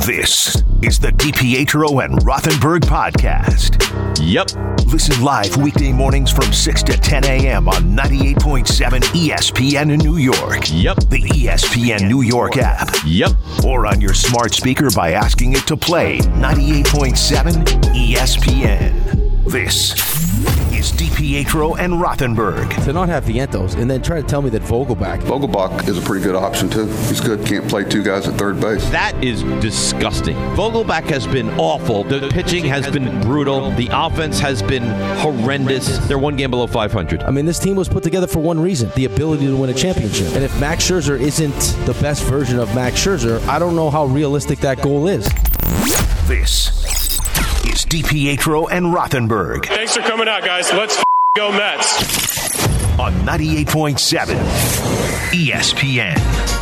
This is the DiPietro and Rothenberg podcast. Yep. Listen live weekday mornings from 6 to 10 a.m. on 98.7 ESPN in New York. Yep. The ESPN New York app. Yep. Or on your smart speaker by asking it to play 98.7 ESPN. This is DiPietro and Rothenberg. To not have Vientos and then try to tell me that Vogelbach is a pretty good option, too. He's good. Can't play two guys at third base. That is disgusting. Vogelbach has been awful. The pitching has been brutal. The offense has been horrendous. They're one game below 500. I mean, this team was put together for one reason, the ability to win a championship. And if Max Scherzer isn't the best version of Max Scherzer, I don't know how realistic that goal is. This is DiPietro and Rothenberg. Thanks for coming out, guys. Let's go Mets. On 98.7 ESPN.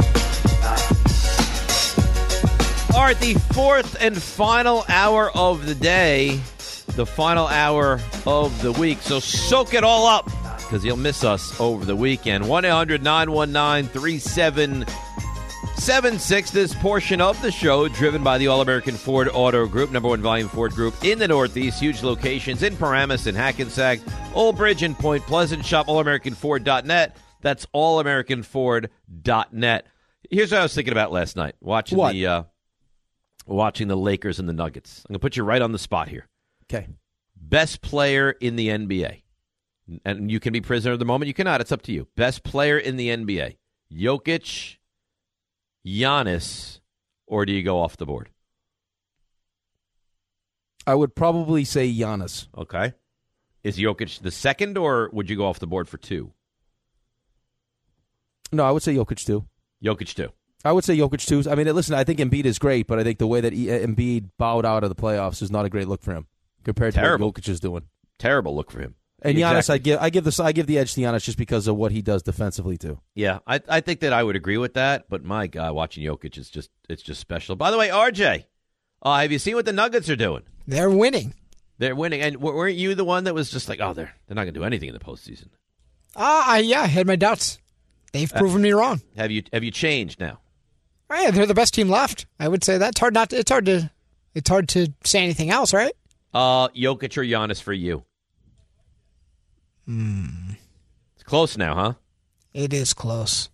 All right, the fourth and final hour of the day, the final hour of the week. So soak it all up because you'll miss us over the weekend. 1-800-919-3776. This portion of the show driven by the All-American Ford Auto Group, number one volume Ford Group in the Northeast. Huge locations in Paramus and Hackensack, Old Bridge and Point Pleasant. Shop allamericanford.net. That's allamericanford.net. Here's what I was thinking about last night, watching the Lakers and the Nuggets. I'm going to put you right on the spot here. Okay. Best player in the NBA. And you can be prisoner of the moment. You cannot. It's up to you. Best player in the NBA. Jokic, Giannis, or do you go off the board? I would probably say Giannis. Okay. Is Jokic the second, or would you go off the board for two? No, I would say Jokic too. Jokic too. I would say Jokic too. I mean, listen, I think Embiid is great, but I think the way that Embiid bowed out of the playoffs is not a great look for him compared to what Jokic is doing. Terrible look for him. And exactly. Giannis, I give the edge to Giannis just because of what he does defensively too. Yeah, I think that I would agree with that. But my God, watching Jokic is just special. By the way, RJ, have you seen what the Nuggets are doing? They're winning. They're winning, and weren't you the one that was just like, oh, they're not going to do anything in the postseason? I had my doubts. They've proven me wrong. Have you changed now? Oh, yeah, they're the best team left. I would say that. It's hard to say anything else, right? Jokic or Giannis for you? It's close now, huh? It is close.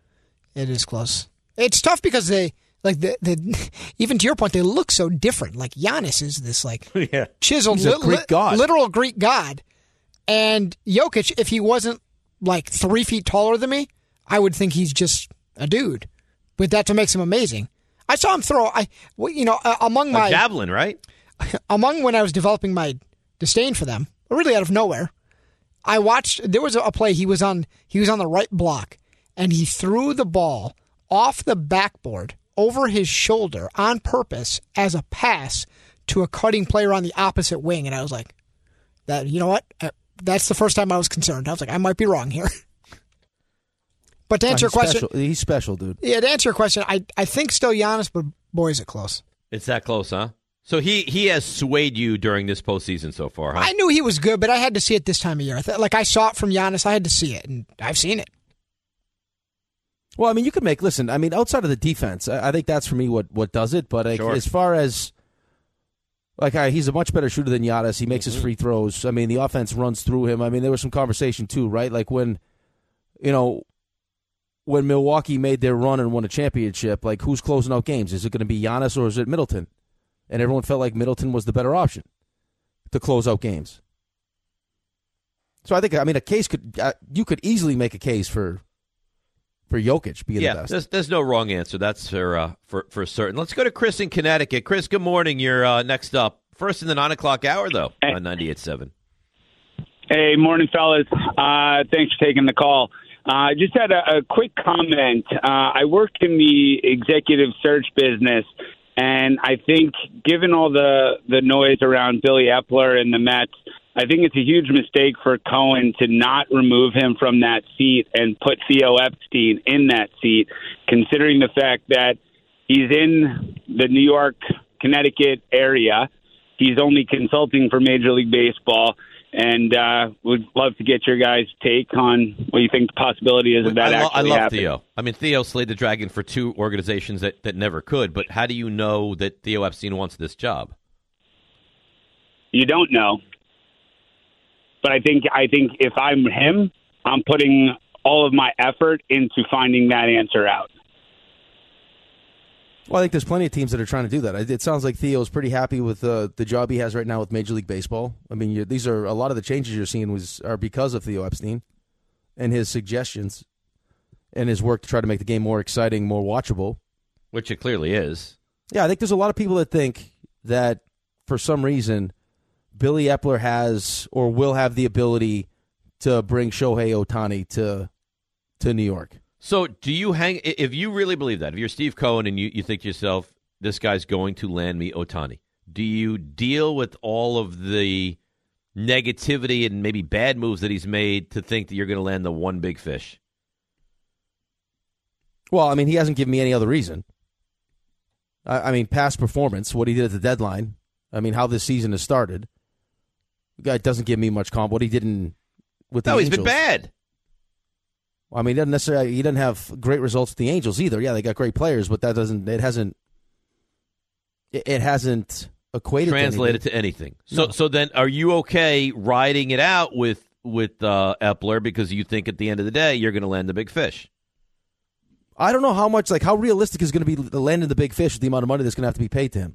It's tough because they even to your point, they look so different. Like Giannis is this chiseled Greek god. Literal Greek god. And Jokic, if he wasn't 3 feet taller than me, I would think he's just a dude. But that's what makes him amazing. I saw him throw. Among my javelin, right? Among when I was developing my disdain for them, really out of nowhere, I watched. There was a play. He was on the right block, and he threw the ball off the backboard over his shoulder on purpose as a pass to a cutting player on the opposite wing. And I was like, "That you know what? That's the first time I was concerned. I was like, I might be wrong here." But to answer your question, he's special, dude. Yeah, to answer your question, I think still Giannis, but boy, is it close. It's that close, huh? So he has swayed you during this postseason so far, huh? I knew he was good, but I had to see it this time of year. I saw it from Giannis. I had to see it, and I've seen it. Well, I mean, you could listen, I mean, outside of the defense, I think that's for me what does it. But sure. As far as, he's a much better shooter than Giannis. He makes his free throws. I mean, the offense runs through him. I mean, there was some conversation, too, right? Like when Milwaukee made their run and won a championship, who's closing out games? Is it going to be Giannis or is it Middleton? And everyone felt like Middleton was the better option to close out games. So I think, a case you could easily make a case for Jokic being the best. There's no wrong answer. That's for certain. Let's go to Chris in Connecticut. Chris, good morning. You're next up. First in the 9 o'clock hour, though, on 98.7. Hey, morning, fellas. Thanks for taking the call. Just had a quick comment. I worked in the executive search business, and I think given all the noise around Billy Epler and the Mets, I think it's a huge mistake for Cohen to not remove him from that seat and put Theo Epstein in that seat, considering the fact that he's in the New York, Connecticut area. He's only consulting for Major League Baseball. and would love to get your guys' take on what you think the possibility is of that actually love happening. Theo. I mean, Theo slayed the dragon for two organizations that never could, but how do you know that Theo Epstein wants this job? You don't know. But I think if I'm him, I'm putting all of my effort into finding that answer out. Well, I think there's plenty of teams that are trying to do that. It sounds like Theo's pretty happy with the job he has right now with Major League Baseball. I mean, these are a lot of the changes you're seeing are because of Theo Epstein and his suggestions and his work to try to make the game more exciting, more watchable. Which it clearly is. Yeah, I think there's a lot of people that think that for some reason Billy Epler has or will have the ability to bring Shohei Ohtani to New York. So do you if you really believe that, if you're Steve Cohen and you think to yourself, this guy's going to land me Ohtani, do you deal with all of the negativity and maybe bad moves that he's made to think that you're going to land the one big fish? Well, I mean, he hasn't given me any other reason. I mean, past performance, what he did at the deadline, I mean, how this season has started. The guy doesn't give me much comp. What he did with the Angels. He's been bad. I mean, he doesn't have great results with the Angels either. Yeah, they got great players, but it hasn't equated translated to anything. So then, are you okay riding it out with Epler because you think at the end of the day you're going to land the big fish? I don't know how much, how realistic is going to be landing the big fish with the amount of money that's going to have to be paid to him.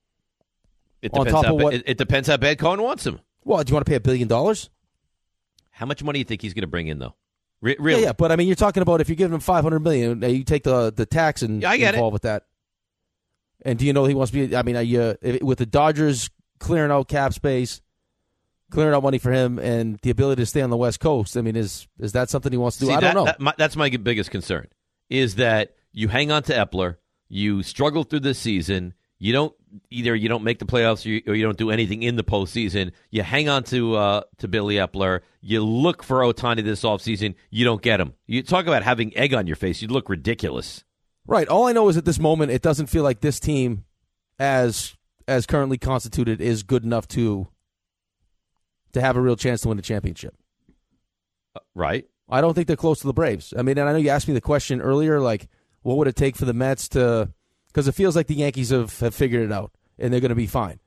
It depends how bad Cohen wants him. Well, do you want to pay $1 billion? How much money do you think he's going to bring in, though? Really? Yeah, but I mean, you're talking about if you're giving him $500 million, you take the tax and involved with that. And do you know he wants to be? I mean, with the Dodgers clearing out cap space, clearing out money for him, and the ability to stay on the West Coast, I mean, is that something he wants to do? I don't know. That's my biggest concern, is that you hang on to Epler, you struggle through this season, you don't make the playoffs or you don't do anything in the postseason. You hang on to Billy Epler. You look for Ohtani this offseason. You don't get him. You talk about having egg on your face. You look ridiculous. Right. All I know is at this moment, it doesn't feel like this team, as currently constituted, is good enough to have a real chance to win the championship. Right. I don't think they're close to the Braves. I mean, and I know you asked me the question earlier, what would it take for the Mets to... Because it feels like the Yankees have figured it out, and they're going to be fine.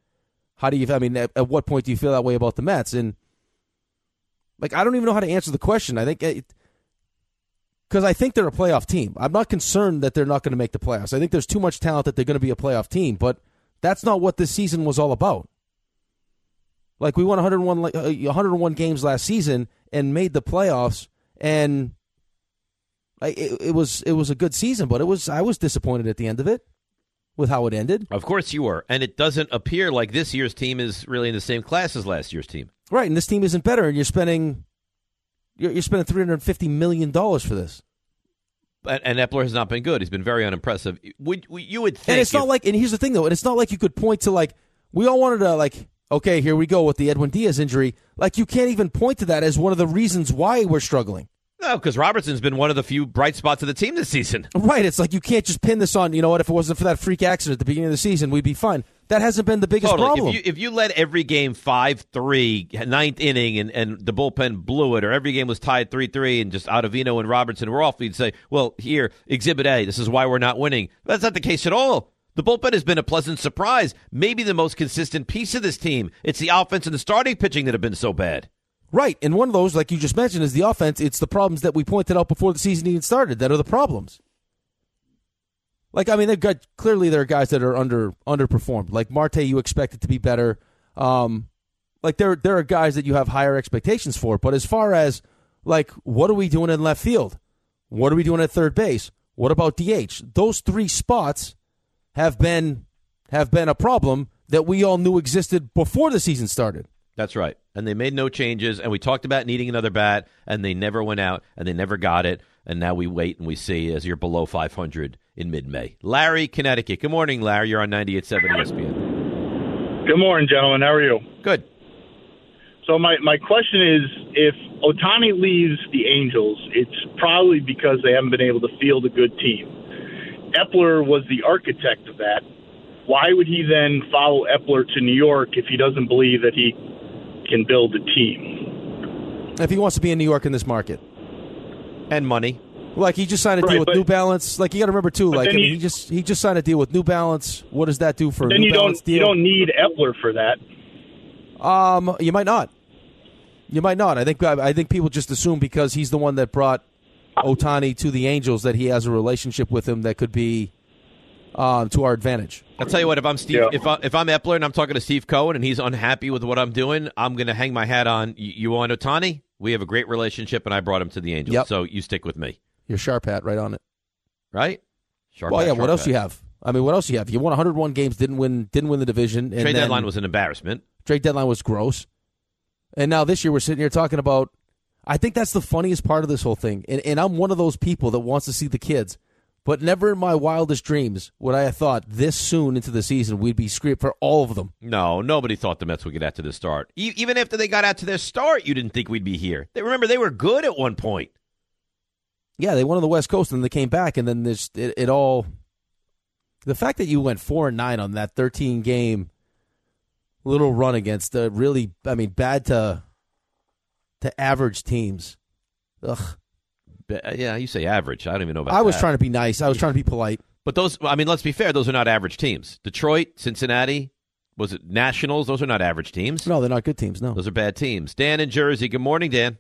At what point do you feel that way about the Mets? And, I don't even know how to answer the question. I think... Because I think they're a playoff team. I'm not concerned that they're not going to make the playoffs. I think there's too much talent that they're going to be a playoff team, but that's not what this season was all about. We won 101 games last season and made the playoffs, and it was a good season, but I was disappointed at the end of it with how it ended. Of course you were, and it doesn't appear like this year's team is really in the same class as last year's team. Right, and this team isn't better, and you're spending $350 million for this. And Epler has not been good. He's been very unimpressive. You would think, and it's not and here's the thing though, and it's not like you could point to we all wanted to okay, here we go with the Edwin Diaz injury. You can't even point to that as one of the reasons why we're struggling. No, because Robertson's been one of the few bright spots of the team this season. Right. It's you can't just pin this on, if it wasn't for that freak accident at the beginning of the season, we'd be fine. That hasn't been the biggest problem. If you led every game 5-3, ninth inning, and the bullpen blew it, or every game was tied 3-3, and just Ottavino and Robertson were off, you'd say, well, here, Exhibit A, this is why we're not winning. That's not the case at all. The bullpen has been a pleasant surprise, maybe the most consistent piece of this team. It's the offense and the starting pitching that have been so bad. Right, and one of those, like you just mentioned, is the offense. It's the problems that we pointed out before the season even started that are the problems. Clearly there are guys that are underperformed. Like Marte, you expect it to be better. There are guys that you have higher expectations for. But as far as, what are we doing in left field? What are we doing at third base? What about DH? Those three spots have been a problem that we all knew existed before the season started. That's right. And they made no changes, and we talked about needing another bat, and they never went out, and they never got it, and now we wait and we see as you're below 500 in mid-May. Larry, Connecticut. Good morning, Larry. You're on 98.7 ESPN. Good morning, gentlemen. How are you? Good. So my question is, if Ohtani leaves the Angels, it's probably because they haven't been able to field a good team. Epler was the architect of that. Why would he then follow Epler to New York if he doesn't believe that he can build a team. If he wants to be in New York in this market. And money. Like, he just signed a deal with New Balance. Like, you got to remember, too, like, he just signed a deal with New Balance. What does that do for a New Balance deal? You don't need Epler for that. You might not. You might not. I think people just assume because he's the one that brought Ohtani to the Angels that he has a relationship with him that could be to our advantage. I'll tell you what, if I'm Epler and I'm talking to Steve Cohen and he's unhappy with what I'm doing, I'm going to hang my hat on, you want Ohtani? We have a great relationship, and I brought him to the Angels, so you stick with me. Your sharp hat right on it. Right? Sharp well, hat, yeah, what else hat. you have? I mean, what else you have? You won 101 games, didn't win the division. Trade deadline was an embarrassment. Trade deadline was gross. And now this year we're sitting here talking about, I think that's the funniest part of this whole thing. And I'm one of those people that wants to see the kids. But never in my wildest dreams would I have thought this soon into the season we'd be screwed for all of them. No, nobody thought the Mets would get out to the start. Even after they got out to their start, you didn't think we'd be here. Remember, they were good at one point. Yeah, they won on the West Coast, and then they came back, and then it all... The fact that you went 4-9 on that 13-game little run against really, bad to average teams. Ugh. Yeah, you say average. I don't even know about that. I was trying to be nice. I was trying to be polite. But those, let's be fair, those are not average teams. Detroit, Cincinnati, was it Nationals? Those are not average teams. No, they're not good teams, no. Those are bad teams. Dan in Jersey. Good morning, Dan.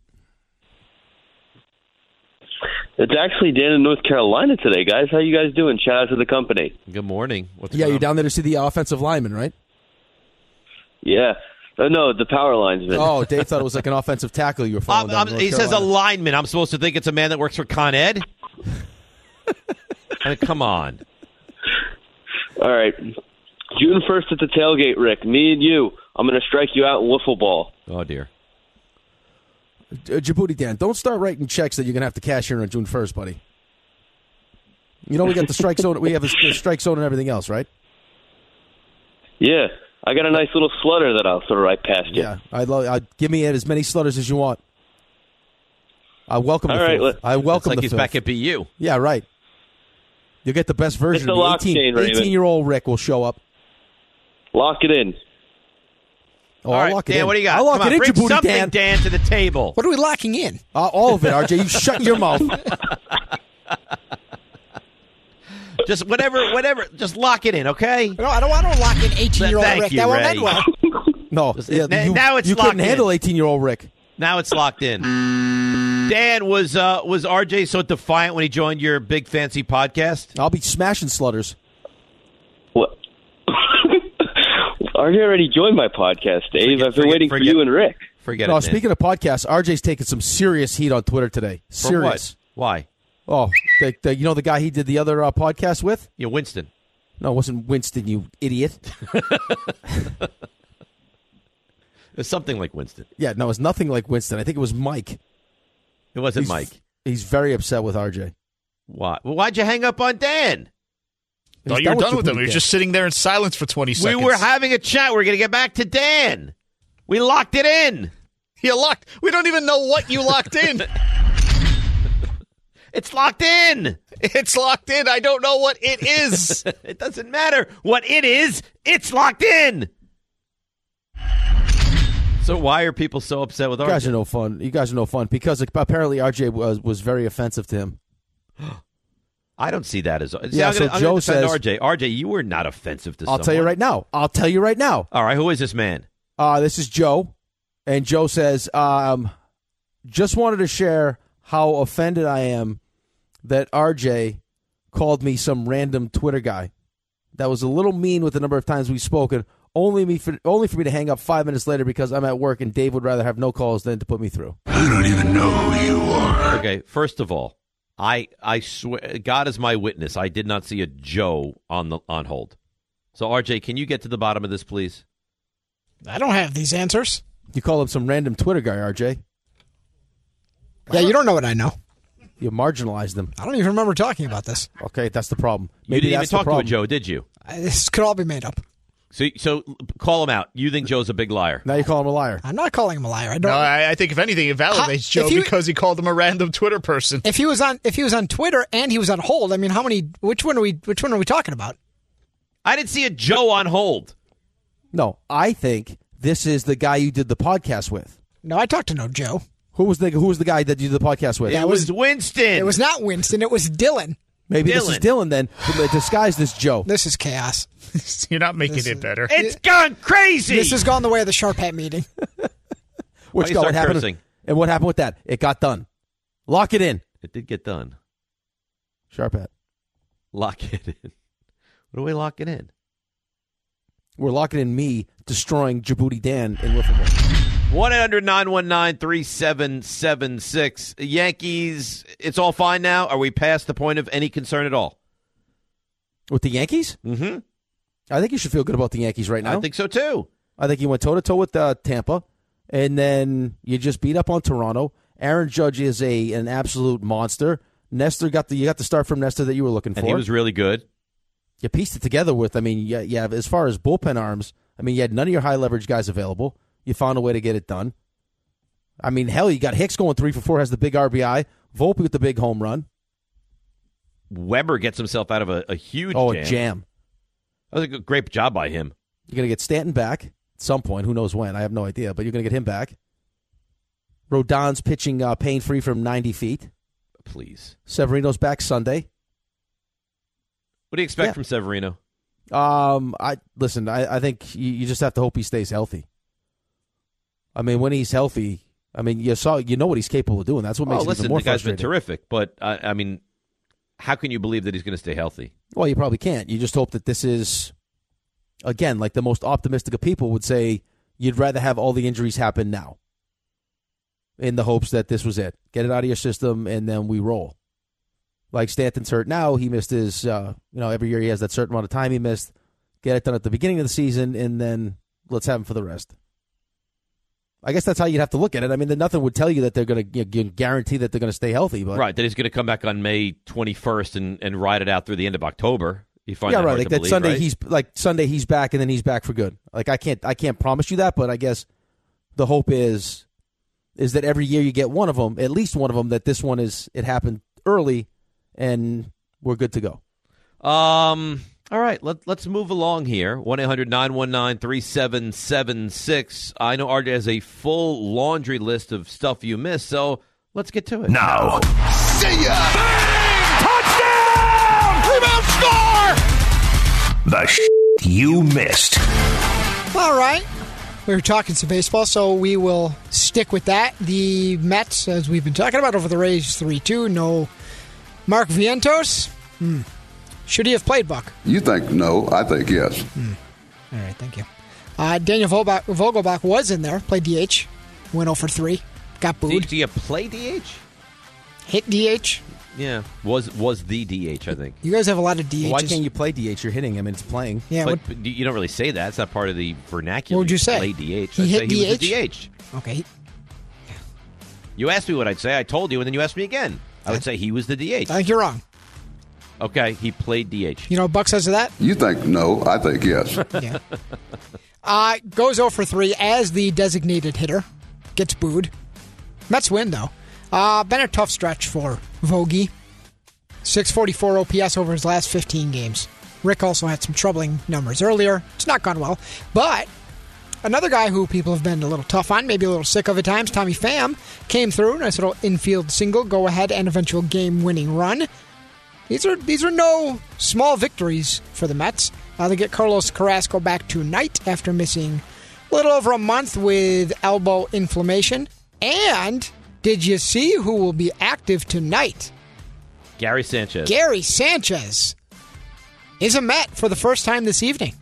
It's actually Dan in North Carolina today, guys. How you guys doing? Shout out to the company. Good morning. You're down there to see the offensive lineman, right? Yeah. No, the power linesman. Oh, Dave thought it was like an offensive tackle you were following down North He Carolina. says a lineman. I'm supposed to think it's a man that works for Con Ed? I mean, come on. All right. June 1st at the tailgate, Rick. Me and you. I'm going to strike you out in wiffle ball. Oh, dear. Djibouti Dan, don't start writing checks that you're going to have to cash in on June 1st, buddy. You know we got the strike zone. We have the strike zone and everything else, right? Yeah. I got a nice little slutter that I'll throw right past you. Yeah, give me as many slutters as you want. I welcome All the right, filth. I welcome it's like the he's filth. back at BU. Yeah, right. You'll get the best version It's of a lock chain, Raven. 18-year-old Rick will show up. Lock it in. Oh, All I'll right, lock it Dan, in. what do you got? I'll lock Come it on, in, bring Djibouti something, Dan. to the table. What are we locking in? All of it, RJ. You shut your mouth. Just whatever. Just lock it in, okay? No, I don't want to lock in 18-year-old Thank Rick. you, That won't Ray. end well. No, now it's you locked couldn't handle in. 18-year-old Rick. Now it's locked in. Dan, was RJ so defiant when he joined your big fancy podcast? I'll be smashing slutters. What? RJ already joined my podcast, Dave. I've been waiting for you and Rick. Forget No, it, Dan. speaking of podcasts, RJ's taking some serious heat on Twitter today. For Serious. what? Why? Oh, you know the guy he did the other podcast with? Yeah, Winston. No, it wasn't Winston, you idiot. It's something like Winston. Yeah, no, it's nothing like Winston. I think it was Mike. It wasn't Mike. He's very upset with RJ. Why? Well, why'd you hang up on Dan? Oh, you're done with him. You're just sitting there in silence for 20 seconds. We were having a chat. We're going to get back to Dan. We locked it in. You locked. We don't even know what you locked in. It's locked in. It's locked in. I don't know what it is. It doesn't matter what it is. It's locked in. So why are people so upset with RJ? You guys are no fun. You guys are no fun because apparently RJ was very offensive to him. I don't see that as. Yeah, I'm so gonna Joe defend says- RJ, you were not offensive to someone. I'll tell you right now. All right, who is this man? This is Joe, and Joe says, just wanted to share how offended I am that RJ called me some random Twitter guy. That was a little mean with the number of times we've spoken. Only for me to hang up 5 minutes later because I'm at work and Dave would rather have no calls than to put me through. I don't even know who you are. Okay, first of all, I swear, God is my witness. I did not see a Joe on hold. So RJ, can you get to the bottom of this, please? I don't have these answers. You call him some random Twitter guy, RJ. Yeah, you don't know what I know. You marginalized them. I don't even remember talking about this. Okay, that's the problem. You Maybe didn't even that's the talk to a problem. Joe, did you? This could all be made up. So call him out. You think Joe's a big liar? Now you call him a liar. I'm not calling him a liar. I don't. No, I think if anything, it validates Joe because he called him a random Twitter person. If he was on Twitter and he was on hold, I mean, which one are we talking about? I didn't see a Joe on hold. No, I think this is the guy you did the podcast with. No, I talked to no Joe. Who was the guy that you did the podcast with? It was Winston. It was not Winston. It was Dylan. Maybe this is Dylan then. Disguise this Joe. This is chaos. You're not making it better. It's gone crazy. This has gone the way of the Sharp Hat meeting. What happened? And what happened with that? It got done. Lock it in. It did get done. Sharp Hat. Lock it in. What do we lock it in? We're locking in me destroying Djibouti Dan in Wiffle. 1-800-919-3776. Yankees, it's all fine now? Are we past the point of any concern at all? With the Yankees? Mm-hmm. I think you should feel good about the Yankees right now. I think so, too. I think you went toe-to-toe with Tampa, and then you just beat up on Toronto. Aaron Judge is an absolute monster. Nestor you got the start from Nestor that you were looking for. And he was really good. You pieced it together with, as far as bullpen arms, you had none of your high-leverage guys available. You found a way to get it done. I mean, hell, you got Hicks going 3 for 4, has the big RBI. Volpe with the big home run. Weber gets himself out of a huge jam. A jam. That was a great job by him. You're going to get Stanton back at some point. Who knows when? I have no idea, but you're going to get him back. Rodon's pitching pain-free from 90 feet. Please. Severino's back Sunday. What do you expect from Severino? I think you just have to hope he stays healthy. I mean, when he's healthy, you know what he's capable of doing. That's what makes it even more the guy's frustrating. been terrific, but how can you believe that he's going to stay healthy? Well, you probably can't. You just hope that this is, again, like the most optimistic of people would say, you'd rather have all the injuries happen now, in the hopes that this was it. Get it out of your system, and then we roll. Like Stanton's hurt now. He missed his, every year he has that certain amount of time he missed. Get it done at the beginning of the season, and then let's have him for the rest. I guess that's how you'd have to look at it. I mean, nothing would tell you that they're going to guarantee that they're going to stay healthy. But right, that he's going to come back on May 21st and ride it out through the end of October. You find that right. hard Like to that believe, Sunday, right? Sunday he's back, and then he's back for good. Like I can't promise you that, but I guess the hope is that every year you get one of them, at least one of them. That this one it happened early, and we're good to go. All right, let's move along here. 1-800-919-3776. I know RJ has a full laundry list of stuff you missed, so let's get to it. Now. See ya! Touchdown! Rebound score! The you missed. All right. We were talking some baseball, so we will stick with that. The Mets, as we've been talking about, over the Rays 3-2. No Mark Vientos. Should he have played, Buck? You think no, I think yes. All right, thank you. Daniel Vogelbach was in there, played DH, went 0 for 3, got booed. Do you play DH? Hit DH? Yeah, was the DH, I think. You guys have a lot of DHs. Why can't you play DH? You're hitting him, and it's playing. Yeah, but you don't really say that. It's not part of the vernacular. What would you say? Play DH. He hit he was DH? a DH. Okay. You asked me what I'd say. I told you, and then you asked me again. I would say he was the DH. I think you're wrong. Okay, he played DH. You know what Buck says to that? You think no, I think yes. Yeah. Goes 0 for 3 as the designated hitter. Gets booed. Mets win, though. Been a tough stretch for Vogie. 644 OPS over his last 15 games. Rick also had some troubling numbers earlier. It's not gone well. But another guy who people have been a little tough on, maybe a little sick of at times, Tommy Pham, came through. Nice little infield single, go-ahead, and eventual game-winning run. These are no small victories for the Mets. They get Carlos Carrasco back tonight after missing a little over a month with elbow inflammation. And did you see who will be active tonight? Gary Sanchez. Gary Sanchez is a Met for the first time this evening.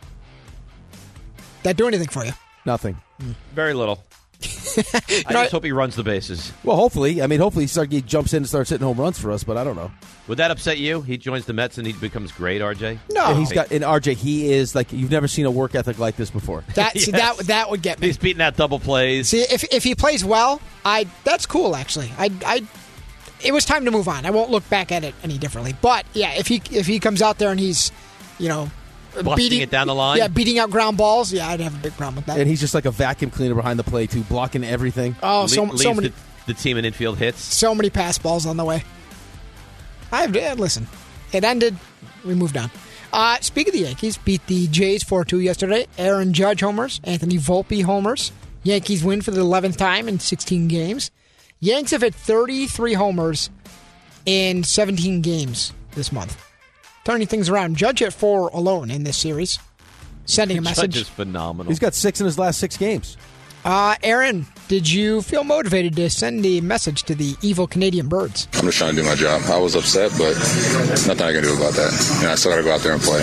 That do anything for you? Nothing. Very little. I just hope he runs the bases. Well, hopefully. Hopefully he jumps in and starts hitting home runs for us, but I don't know. Would that upset you? He joins the Mets and he becomes great, RJ? No. And RJ, he is like, you've never seen a work ethic like this before. That would get me. He's beating out double plays. See, if he plays well, that's cool, actually. It was time to move on. I won't look back at it any differently. But, yeah, if he comes out there and he's, busting it down the line? Yeah, beating out ground balls. Yeah, I'd have a big problem with that. And he's just like a vacuum cleaner behind the plate, too, blocking everything. Oh, so many. The team in infield hits. So many pass balls on the way. Listen, it ended. We moved on. Speaking of the Yankees, beat the Jays 4-2 yesterday. Aaron Judge homers, Anthony Volpe homers. Yankees win for the 11th time in 16 games. Yanks have hit 33 homers in 17 games this month. Turning things around. Judge at 4 alone in this series. Sending a message. Judge is phenomenal. He's got 6 in his last 6 games. Aaron, did you feel motivated to send a message to the evil Canadian Birds? I'm just trying to do my job. I was upset, but nothing I can do about that. I still got to go out there and play.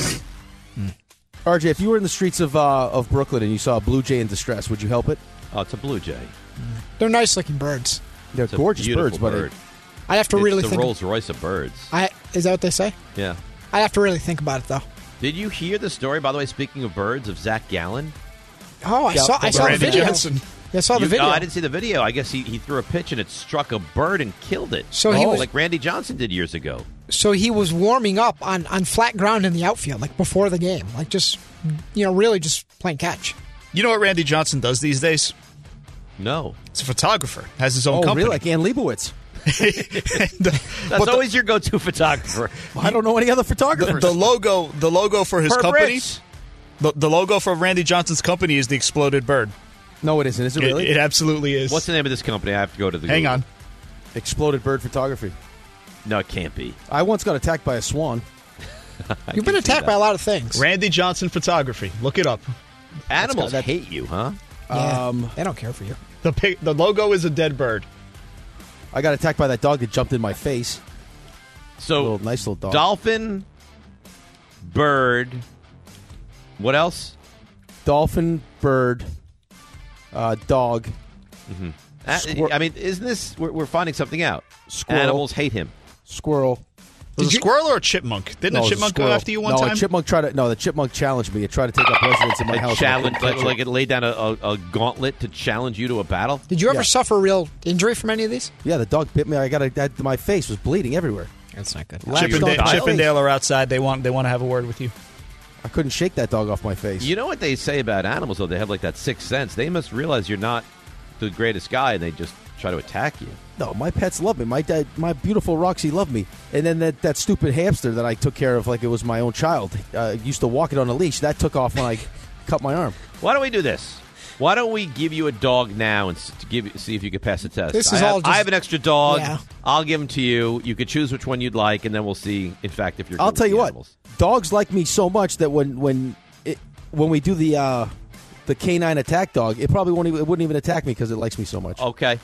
RJ, if you were in the streets of Brooklyn and you saw a blue jay in distress, would you help it? Oh, it's a blue jay. They're nice-looking birds. They're gorgeous birds, bird. I'd have to really think. think. The Rolls-Royce of birds. Is that what they say? Yeah. I'd have to really think about it, though. Did you hear the story, by the way, speaking of birds, of Zach Gallen? Oh, I saw the video. Johnson. I saw the video. No, I didn't see the video. I guess he threw a pitch and it struck a bird and killed it. So he was like Randy Johnson did years ago. So he was warming up on flat ground in the outfield, like before the game, like just really just playing catch. You know what Randy Johnson does these days? No, he's a photographer. Has his own company. Really? Like Ann Leibovitz. That's always your go-to photographer. I don't know any other photographers. The logo for his Herb company. Ritz. The logo for Randy Johnson's company is the exploded bird. No, it isn't. Is it really? It absolutely is. What's the name of this company? I have to go to the Hang Google. on. Exploded Bird Photography. No, it can't be. I once got attacked by a swan. You've been attacked by a lot of things. Randy Johnson Photography. Look it up. Animals hate you, huh? Yeah, they don't care for you. The logo is a dead bird. I got attacked by that dog that jumped in my face. So, nice little dog. Dolphin, bird, what else? Dolphin, bird, dog. Mm-hmm. I mean, isn't this... We're finding something out. Squirrel. Animals hate him. Squirrel. Was it a squirrel or a chipmunk? Didn't a chipmunk go after you one time? The chipmunk challenged me. It tried to take up residence in my house. Like it laid down a gauntlet to challenge you to a battle? Did you ever suffer a real injury from any of these? Yeah, the dog bit me. My face was bleeding everywhere. That's not good. Chip and Dale are outside. They want to have a word with you. I couldn't shake that dog off my face. You know what they say about animals, though? They have like that sixth sense. They must realize you're not the greatest guy, and they just try to attack you. No, my pets love me. My beautiful Roxy loved me. And then that stupid hamster that I took care of like it was my own child, used to walk it on a leash. That took off when I cut my arm. Why don't we do this? Why don't we give you a dog now and see if you can pass the test? I have an extra dog. Yeah. I'll give him to you. You could choose which one you'd like, and then we'll see, in fact, if you're. I'll tell you what. Animals. Dogs like me so much that when we do the canine attack dog, it wouldn't even attack me because it likes me so much. Okay.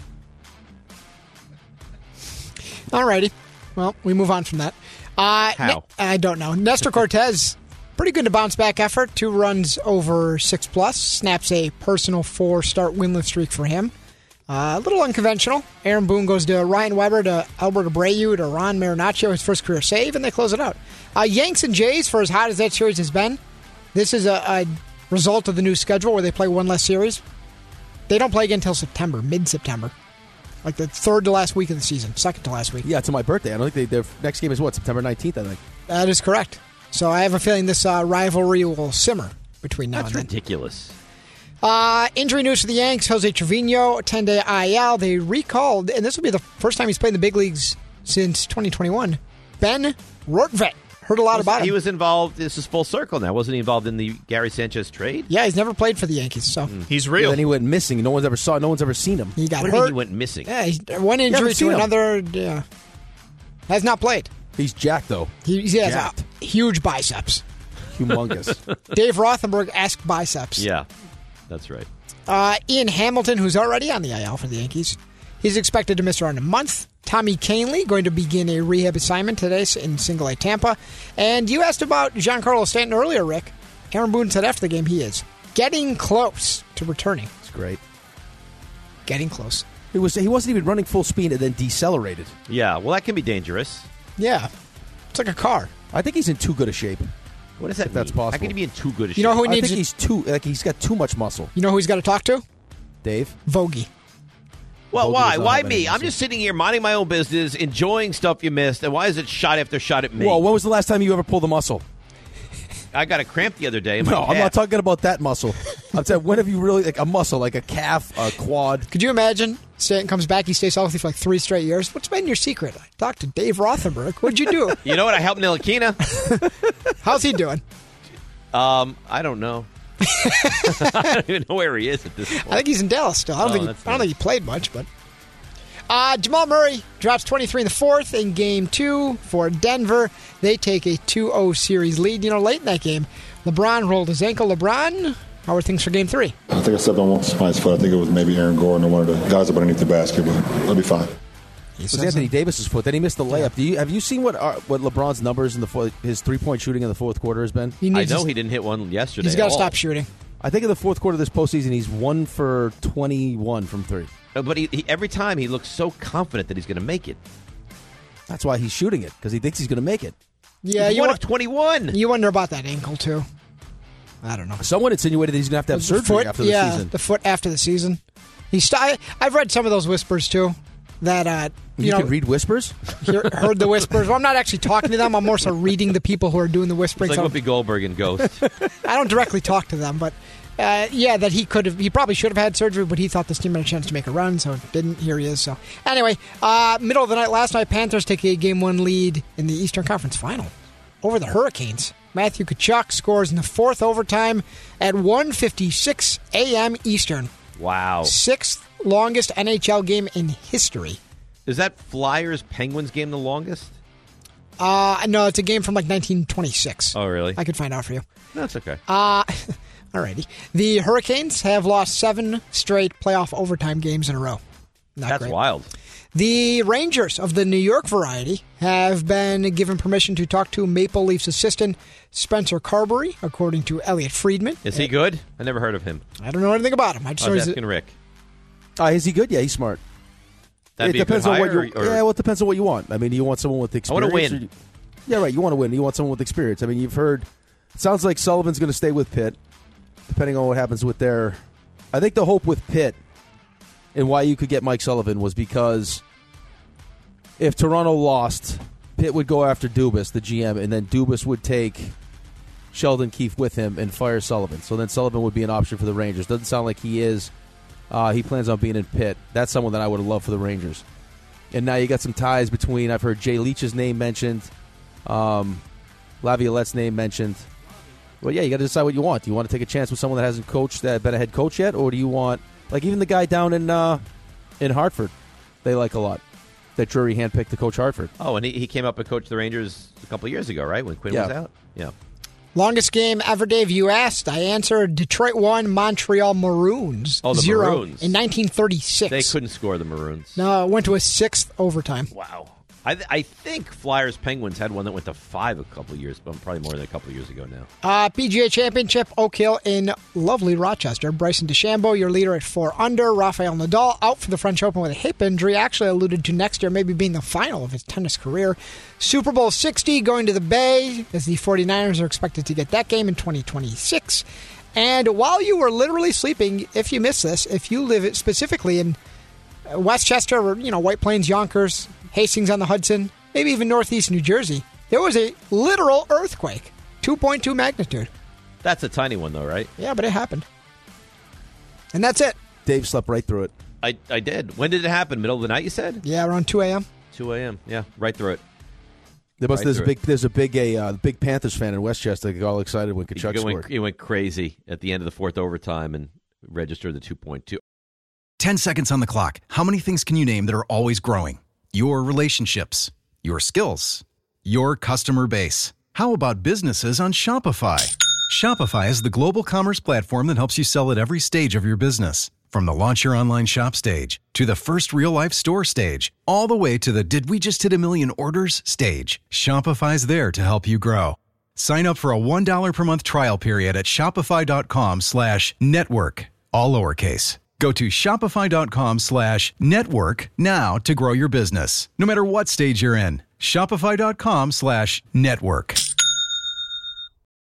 Alrighty. Well, we move on from that. How? I don't know. Nestor Cortez, pretty good to bounce back effort. 2 runs over 6+. Snaps a personal 4-start winless streak for him. A little unconventional. Aaron Boone goes to Ryan Weber, to Albert Abreu, to Ron Marinaccio, his first career save, and they close it out. Yanks and Jays, for as hot as that series has been, this is a result of the new schedule where they play one less series. They don't play again until September, mid-September. Like the third to last week of the season, second to last week. Yeah, it's my birthday. I don't think their next game is September 19th, I think. That is correct. So I have a feeling this rivalry will simmer between now and then. That's ridiculous. Injury news for the Yanks. Jose Trevino, 10-day IL. They recalled, and this will be the first time he's played in the big leagues since 2021, Ben Rortvedt. Heard a lot about him. He was involved. This is full circle now. Wasn't he involved in the Gary Sanchez trade? Yeah, he's never played for the Yankees, so he's real. Yeah, then he went missing. No one's ever seen him. He got what hurt. Do you mean he went missing? Yeah, one injury to another. Yeah, has not played. He's jacked though. He has huge biceps. Humongous. Dave Rothenberg-esque biceps. Yeah, that's right. Ian Hamilton, who's already on the IL for the Yankees, he's expected to miss around a month. Tommy Kahnle going to begin a rehab assignment today in Single-A Tampa. And you asked about Giancarlo Stanton earlier, Rick. Aaron Boone said after the game he is getting close to returning. It's great. Getting close. He wasn't even running full speed and then decelerated. Yeah, well, that can be dangerous. Yeah. It's like a car. I think he's in too good a shape. What does that mean? That's possible. How can he be in too good a shape? You know who needs he's got too much muscle. You know who he's got to talk to? Dave? Vogie. Well, Vogie why? Why have me? any I'm muscle. just sitting here minding my own business, enjoying stuff you missed, and why is it shot after shot at me? Well, when was the last time you ever pulled a muscle? I got a cramp the other day in my No, calf. I'm not talking about that muscle. I'm saying, when have you really, like a muscle, like a calf, a quad? Could you imagine? Stanton comes back, he stays healthy for like 3 straight years. What's been your secret? I talked to Dave Rothenberg. What'd you do? You know what? I helped Ntilikina. How's he doing? I don't know. I don't even know where he is at this point. I think he's in Dallas still. I don't think he played much, but. Jamal Murray drops 23 in the fourth in Game 2 for Denver. They take a 2-0 series lead. Late in that game, LeBron rolled his ankle. LeBron, how are things for Game 3? I think I stepped on somebody's foot. I think it was maybe Aaron Gordon or one of the guys up underneath the basket, but I'll be fine. It was Anthony Davis's foot. Then he missed the layup. Have you seen what LeBron's numbers in his 3-point shooting in the fourth quarter has been? I know he didn't hit one yesterday. He's got to stop shooting. I think in the fourth quarter of this postseason, he's 1 for 21 from 3. But he every time he looks so confident that he's going to make it. That's why he's shooting it, because he thinks he's going to make it. Yeah, he's 1 of 21. You wonder about that ankle, too. I don't know. Someone insinuated that he's going to have surgery after the season. Yeah, the foot after the season. I've read some of those whispers, too. That you can read whispers? Heard the whispers. Well, I'm not actually talking to them. I'm more so reading the people who are doing the whispering. It's like Whoopi Goldberg and Ghost. I don't directly talk to them, but that he probably should have had surgery, but he thought this team had a chance to make a run, so didn't. Here he is. So anyway, middle of the night last night, Panthers take a Game 1 lead in the Eastern Conference Final over the Hurricanes. Matthew Tkachuk scores in the fourth overtime at 1:56 a.m. Eastern. Wow. 6th longest NHL game in history. Is that Flyers-Penguins game the longest? No, it's a game from like 1926. Oh, really? I could find out for you. That's okay. Alrighty. The Hurricanes have lost 7 straight playoff overtime games in a row. That's wild. The Rangers of the New York variety have been given permission to talk to Maple Leafs assistant Spencer Carberry, according to Elliot Friedman. Is he good? I never heard of him. I don't know anything about him. I was asking Rick. Is he good? Yeah, he's smart. It depends on what you. It depends on what you want. I mean, you want someone with experience. I want to win. Yeah, right. You want to win. You want someone with experience. I mean, you've heard. It sounds like Sullivan's going to stay with Pitt, depending on what happens with their. I think the hope with Pitt and why you could get Mike Sullivan was because if Toronto lost, Pitt would go after Dubas, the GM, and then Dubas would take Sheldon Keefe with him and fire Sullivan. So then Sullivan would be an option for the Rangers. Doesn't sound like he is. He plans on being in Pitt. That's someone that I would have loved for the Rangers. And now you got some ties between, I've heard Jay Leach's name mentioned, Laviolette's name mentioned. Well, yeah, you got to decide what you want. Do you want to take a chance with someone that hasn't been a head coach yet? Or do you want, like even the guy down in Hartford, they like a lot. That Drury handpicked to coach Hartford. Oh, and he came up and coached the Rangers a couple of years ago, right? When Quinn was out? Yeah. Longest game ever, Dave. You asked. I answered. Detroit won. Montreal Maroons 0 Maroons. in 1936. They couldn't score the Maroons. No, it went to a 6th overtime. Wow. I think Flyers-Penguins had one that went to 5 a couple of years, but probably more than a couple of years ago now. PGA Championship, Oak Hill in lovely Rochester. Bryson DeChambeau, your leader at 4 under. Rafael Nadal out for the French Open with a hip injury. Actually alluded to next year maybe being the final of his tennis career. Super Bowl 60 going to the Bay as the 49ers are expected to get that game in 2026. And while you were literally sleeping, if you missed this, if you live specifically in Westchester or, White Plains, Yonkers, Hastings on the Hudson, maybe even northeast New Jersey, there was a literal earthquake, 2.2 magnitude. That's a tiny one, though, right? Yeah, but it happened. And that's it. Dave slept right through it. I did. When did it happen? Middle of the night, you said? Yeah, around 2 a.m. 2 a.m., yeah, right through it. There's a big Panthers fan in Westchester that got all excited when Tkachuk scored. He went crazy at the end of the fourth overtime and registered the 2.2. 10 seconds on the clock. How many things can you name that are always growing? Your relationships, your skills, your customer base. How about businesses on Shopify? Shopify is the global commerce platform that helps you sell at every stage of your business. From the launch your online shop stage to the first real-life store stage, all the way to the did we just hit 1 million orders stage. Shopify's there to help you grow. Sign up for a $1 per month trial period at shopify.com/network, all lowercase. Go to shopify.com/network now to grow your business, no matter what stage you're in. Shopify.com/network.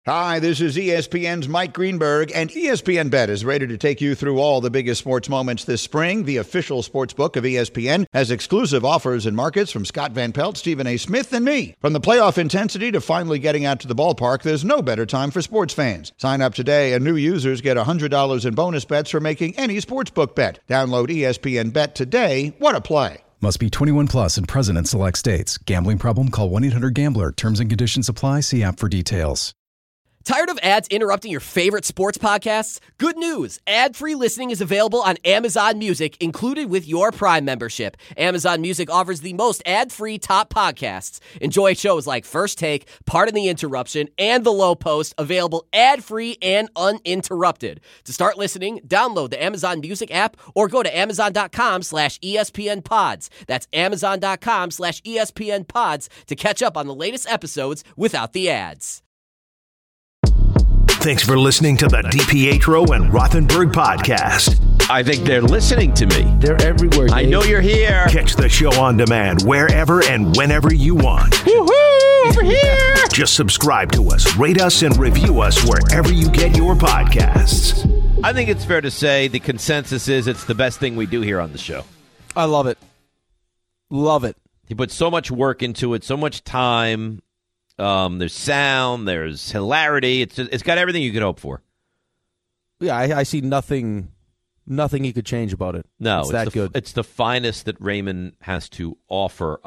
Hi, this is ESPN's Mike Greenberg, and ESPN Bet is ready to take you through all the biggest sports moments this spring. The official sports book of ESPN has exclusive offers and markets from Scott Van Pelt, Stephen A. Smith, and me. From the playoff intensity to finally getting out to the ballpark, there's no better time for sports fans. Sign up today, and new users get $100 in bonus bets for making any sportsbook bet. Download ESPN Bet today. What a play. Must be 21 plus and present in select states. Gambling problem? Call 1-800-GAMBLER. Terms and conditions apply. See app for details. Tired of ads interrupting your favorite sports podcasts? Good news. Ad-free listening is available on Amazon Music, included with your Prime membership. Amazon Music offers the most ad-free top podcasts. Enjoy shows like First Take, Pardon the Interruption, and The Low Post, available ad-free and uninterrupted. To start listening, download the Amazon Music app or go to amazon.com/ESPN Pods. That's amazon.com/ESPN Pods to catch up on the latest episodes without the ads. Thanks for listening to the DiPietro and Rothenberg podcast. I think they're listening to me. They're everywhere, Dave. I know you're here. Catch the show on demand wherever and whenever you want. Woohoo! Over here! Just subscribe to us, rate us, and review us wherever you get your podcasts. I think it's fair to say the consensus is it's the best thing we do here on the show. I love it. Love it. You put so much work into it, so much time. There's sound, there's hilarity. It's got everything you could hope for. Yeah, I see nothing you could change about it. No, it's that good. It's the finest that Raymond has to offer.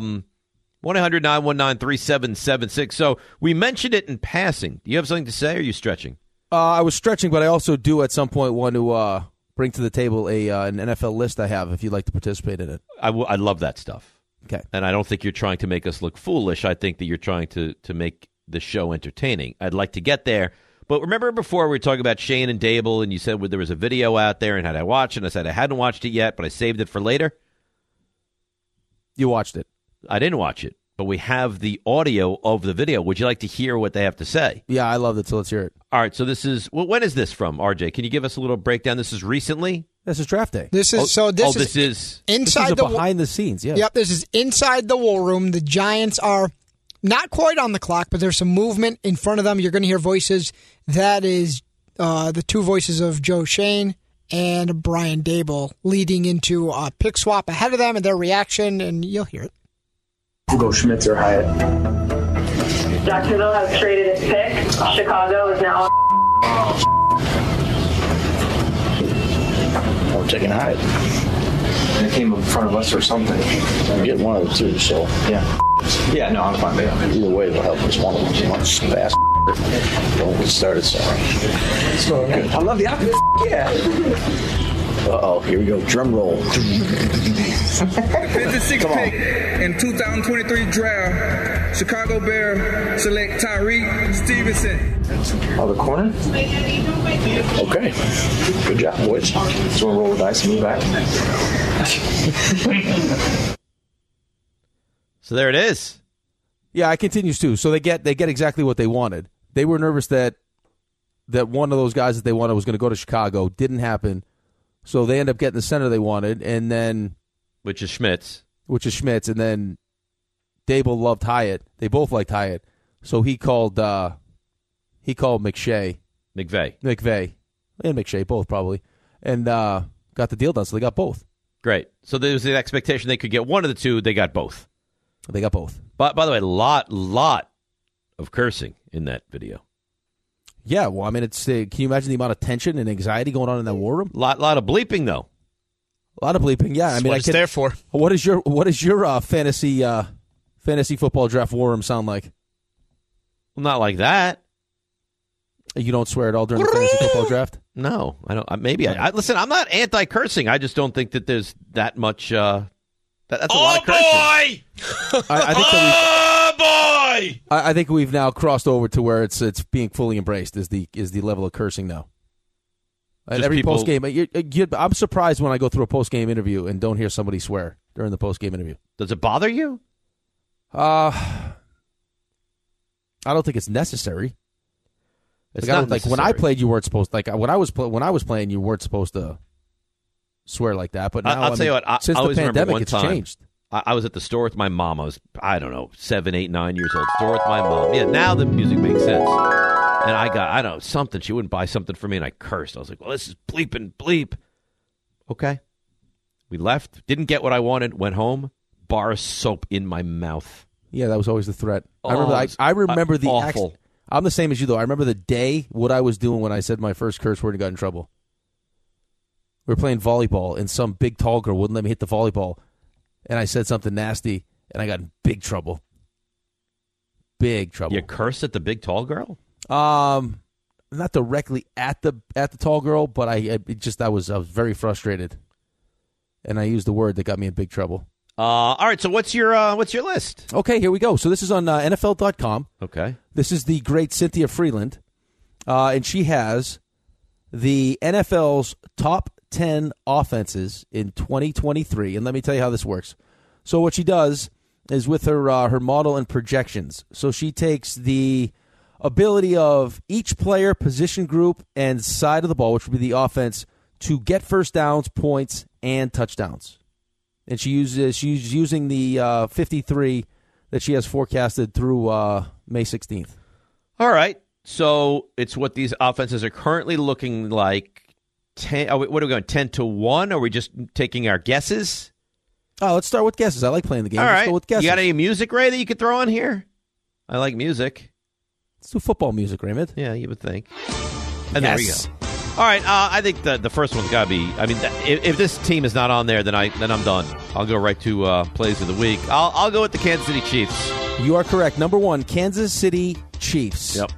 1-800-919-3776. So we mentioned it in passing. Do you have something to say, or are you stretching? I was stretching, but I also do at some point want to bring to the table an NFL list I have if you'd like to participate in it. I love that stuff. Okay. And I don't think you're trying to make us look foolish. I think that you're trying to make the show entertaining. I'd like to get there. But remember before we were talking about Shane and Dable, and you said there was a video out there, and had I watched it? And I said I hadn't watched it yet, but I saved it for later. You watched it. I didn't watch it, but we have the audio of the video. Would you like to hear what they have to say? Yeah, I loved it, so let's hear it. All right, so this is, when is this from, RJ? Can you give us a little breakdown? This is recently? This is draft day. This is this is inside the behind the scenes. Yeah. Yep. This is inside the war room. The Giants are not quite on the clock, but there's some movement in front of them. You're going to hear voices. That is the two voices of Joe Shane and Brian Dable leading into a pick swap ahead of them and their reaction, and you'll hear it. We'll go Schmitz or Hyatt. Jacksonville has traded its pick. Chicago is now. We're taking Hyatt. They came in front of us or something. We're getting one of the two, so. Yeah. Yeah, no, I'm fine. Either way, it'll help us. One of them's much fast. Don't get started, sorry. Good. I love the outfit. Yeah. Uh-oh, here we go. Drum roll. 56 pick in 2023 draft. Chicago Bear select Tyreek Stevenson. Oh, the corner? Okay. Good job, boys. So we'll roll the dice and move back. So there it is. Yeah, it continues too. So they get exactly what they wanted. They were nervous that one of those guys that they wanted was going to go to Chicago. Didn't happen. So they end up getting the center they wanted, and then which is Schmitz, and then Dable loved Hyatt. They both liked Hyatt, so he called McVay, and McShay both probably, and got the deal done. So they got both. Great. So there was an expectation they could get one of the two. They got both. They got both. But by the way, lot of cursing in that video. Yeah, well, I mean, it's. Can you imagine the amount of tension and anxiety going on in that war room? Lot of bleeping, though. A lot of bleeping. Yeah, That's what it's there for. What is your fantasy football draft war room sound like? Well, not like that. You don't swear at all during the fantasy football draft? No, I don't. Maybe I listen. I'm not anti-cursing. I just don't think that there's that much. That's a lot of cursing. I think we've now crossed over to where it's being fully embraced is the level of cursing now. At every post game, I'm surprised when I go through a post game interview and don't hear somebody swear during the post game interview. Does it bother you? I don't think it's necessary. It's not like when I played, you weren't supposed to, like when I was playing, you weren't supposed to swear like that. But now, I'll tell you what. Since the pandemic, it's changed. I was at the store with my mom. I was, 7, 8, 9 years old. Store with my mom. Yeah, now the music makes sense. And I don't know, something. She wouldn't buy something for me, and I cursed. I was like, well, this is bleep. Okay. We left. Didn't get what I wanted. Went home. Bar of soap in my mouth. Yeah, that was always the threat. Oh, I remember the awful. I'm the same as you, though. I remember the day, what I was doing when I said my first curse word and got in trouble. We were playing volleyball, and some big, tall girl wouldn't let me hit the volleyball. And I said something nasty, and I got in big trouble. Big trouble. You cursed at the big, tall girl? Not directly at the tall girl, but I was very frustrated, and I used the word that got me in big trouble. All right. So what's your list? Okay, here we go. So this is on NFL.com. Okay. This is the great Cynthia Freeland, and she has the NFL's top 10 offenses in 2023. And let me tell you how this works. So what she does is with her model and projections. So she takes the ability of each player, position group, and side of the ball, which would be the offense, to get first downs, points, and touchdowns. And she's using the 53 that she has forecasted through May 16th. All right. So it's what these offenses are currently looking like. What are we going, 10-1? Are we just taking our guesses? Oh, let's start with guesses. I like playing the game. All right. Let's go with guesses. You got any music, Ray, that you could throw on here? I like music. Let's do football music, Raymond. Yeah, you would think. And there we go. All right, I think the first one's got to be. I mean, if this team is not on there, then I'm done. I'll go right to plays of the week. I'll go with the Kansas City Chiefs. You are correct. Number 1, Kansas City Chiefs. Yep.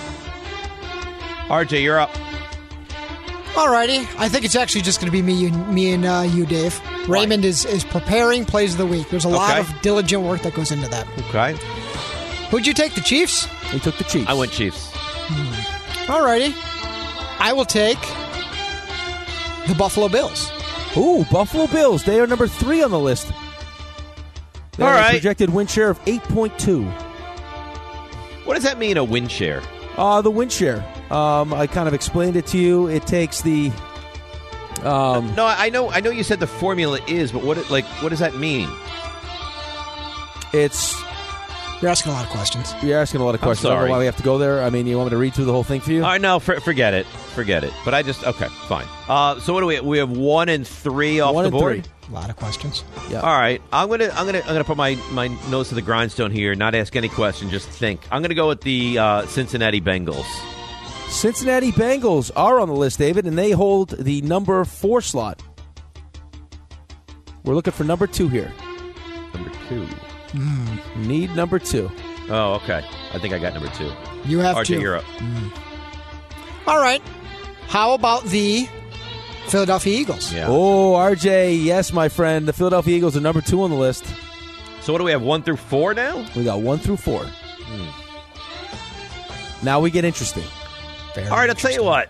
RJ, you're up. All righty. I think it's actually just going to be me and you, Dave. Raymond is preparing plays of the week. There's a lot of diligent work that goes into that. Okay. Who'd you take? The Chiefs? He took the Chiefs. I went Chiefs. All righty. I will take the Buffalo Bills. Ooh, Buffalo Bills. They are number 3 on the list. They have a projected win share of 8.2. What does that mean, a win share? The win share. I kind of explained it to you. It takes the. No, I know you said the formula is, but what does that mean? You're asking a lot of questions. You're asking a lot of questions. I don't know why we have to go there. I mean, you want me to read through the whole thing for you? All right, no, forget it. But I just okay, fine. So what do we have? 1 and 3 off the board. 3. A lot of questions. Yeah. All right, I'm gonna put my nose to the grindstone here. Not ask any question, just think. I'm gonna go with the Cincinnati Bengals. Cincinnati Bengals are on the list, David, and they hold the number 4 slot. We're looking for number 2 here. Number 2. Need number 2. Oh, okay. I think I got number 2. You have RJ, 2. You're up. All right. How about the Philadelphia Eagles? Yeah. Oh, RJ, yes, my friend. The Philadelphia Eagles are number 2 on the list. So what do we have, 1 through 4 now? We got 1 through 4. Now we get interesting. All right, I'll tell you what.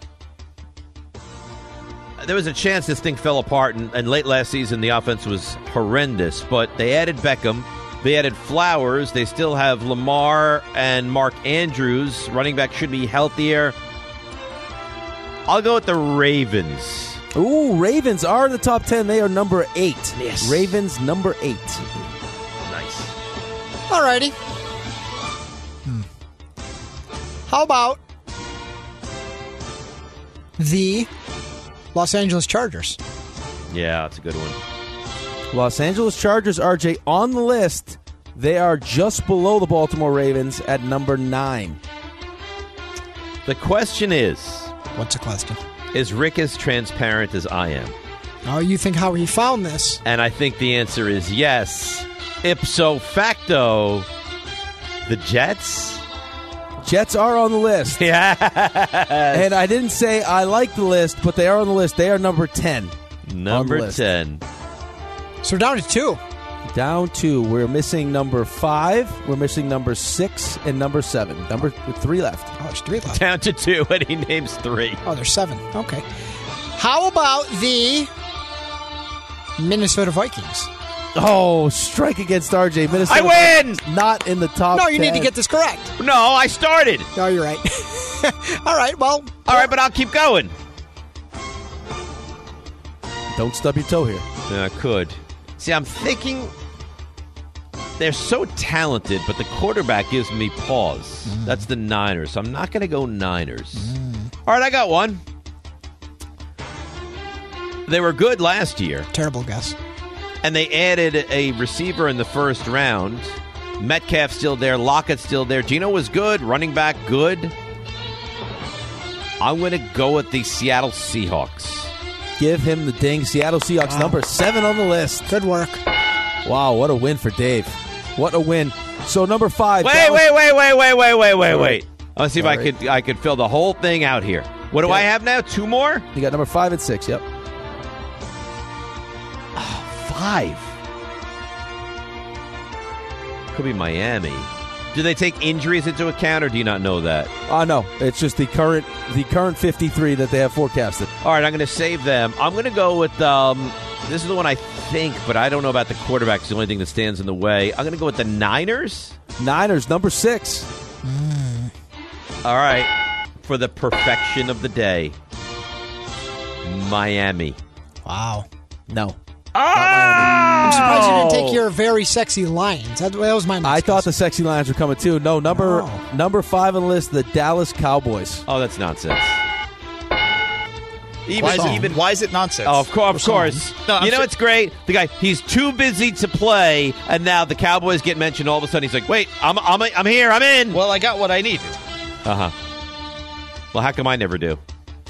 There was a chance this thing fell apart, and late last season the offense was horrendous, but they added Beckham. They added Flowers. They still have Lamar and Mark Andrews. Running back should be healthier. I'll go with the Ravens. Ooh, Ravens are in the top 10. They are number 8. Yes. Ravens, number 8. Nice. All righty. How about the Los Angeles Chargers? Yeah, that's a good one. Los Angeles Chargers, RJ, on the list. They are just below the Baltimore Ravens at number 9. The question is... What's the question? Is Rick as transparent as I am? Oh, you think how he found this? And I think the answer is yes. Ipso facto, the Jets? Jets are on the list. Yes. And I didn't say I like the list, but they are on the list. They are number 10. Number 10. So we're down to 2. Down 2. We're missing number 5. We're missing number 6 and number 7. With 3 left. Oh, there's 3 left. Down to 2, and he names 3. Oh, there's 7. Okay. How about the Minnesota Vikings? Oh, strike against RJ. Minnesota. I win! Not in the top 10. No, you need to get this correct. No, I started. No, you're right. All right, well. All right, but I'll keep going. Don't stub your toe here. Yeah, I could. See, I'm thinking they're so talented, but the quarterback gives me pause. That's the Niners. So I'm not going to go Niners. All right, I got one. They were good last year. Terrible guess. And they added a receiver in the first round. Metcalf's still there. Lockett's still there. Geno was good. Running back, good. I'm going to go with the Seattle Seahawks. Give him the ding. Seattle Seahawks, number 7 on the list. Good work. Wow, what a win for Dave. What a win. So number 5. Wait. Let's see if I could fill the whole thing out here. What do I have now? 2 more? You got number 5 and 6, yep. 5. Could be Miami. Do they take injuries into account, or do you not know that? No. It's just the current 53 that they have forecasted. All right, I'm going to save them. I'm going to go with this is the one I think, but I don't know about the quarterback. It's the only thing that stands in the way. I'm going to go with the Niners. Niners, number 6. All right, for the perfection of the day, Miami. Wow. No. I'm surprised you didn't take your very sexy Lions. That was my next I thought the sexy Lions were coming too. No, number 5 on the list, the Dallas Cowboys. Oh, that's nonsense. Why is it nonsense? Oh, of course. No, it's great. The guy, he's too busy to play, and now the Cowboys get mentioned. All of a sudden, he's like, "Wait, I'm here. I'm in." Well, I got what I needed. Well, how come I never do?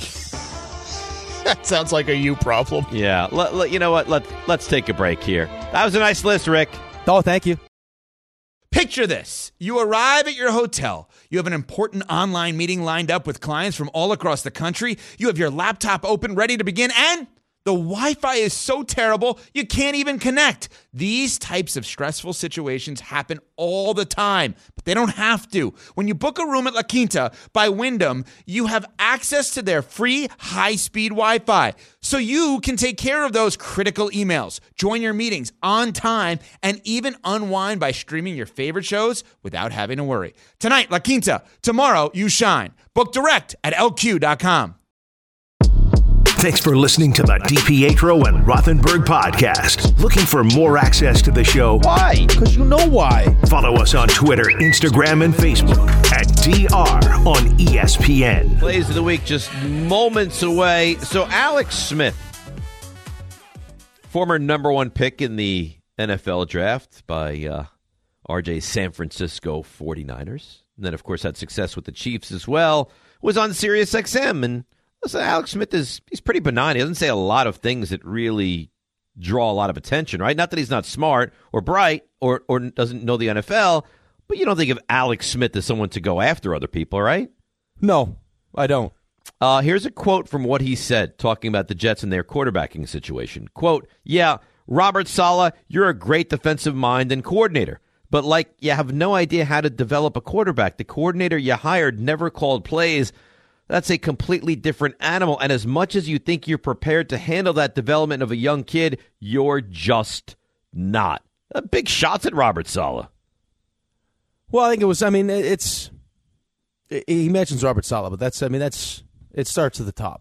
That sounds like a you problem. Yeah. You know what? Let's take a break here. That was a nice list, Rick. Oh, thank you. Picture this. You arrive at your hotel. You have an important online meeting lined up with clients from all across the country. You have your laptop open, ready to begin, and the Wi-Fi is so terrible, you can't even connect. These types of stressful situations happen all the time, but they don't have to. When you book a room at La Quinta by Wyndham, you have access to their free high-speed Wi-Fi, so you can take care of those critical emails, join your meetings on time, and even unwind by streaming your favorite shows without having to worry. Tonight, La Quinta. Tomorrow, you shine. Book direct at LQ.com. Thanks for listening to the DiPietro and Rothenberg podcast. Looking for more access to the show? Why? Because you know why. Follow us on Twitter, Instagram, and Facebook at DR on ESPN. Plays of the week just moments away. So Alex Smith, former number 1 pick in the NFL draft by RJ's San Francisco 49ers. And then, of course, had success with the Chiefs as well. Was on Sirius XM, and listen, Alex Smith he's pretty benign. He doesn't say a lot of things that really draw a lot of attention, right? Not that he's not smart or bright or doesn't know the NFL, but you don't think of Alex Smith as someone to go after other people, right? No, I don't. Here's a quote from what he said, talking about the Jets and their quarterbacking situation. Quote, "Yeah, Robert Saleh, you're a great defensive mind and coordinator, but you have no idea how to develop a quarterback. The coordinator you hired never called plays. That's a completely different animal. And as much as you think you're prepared to handle that development of a young kid, you're just not." Big shots at Robert Saleh. Well, I think it was, he mentions Robert Saleh, but it starts at the top.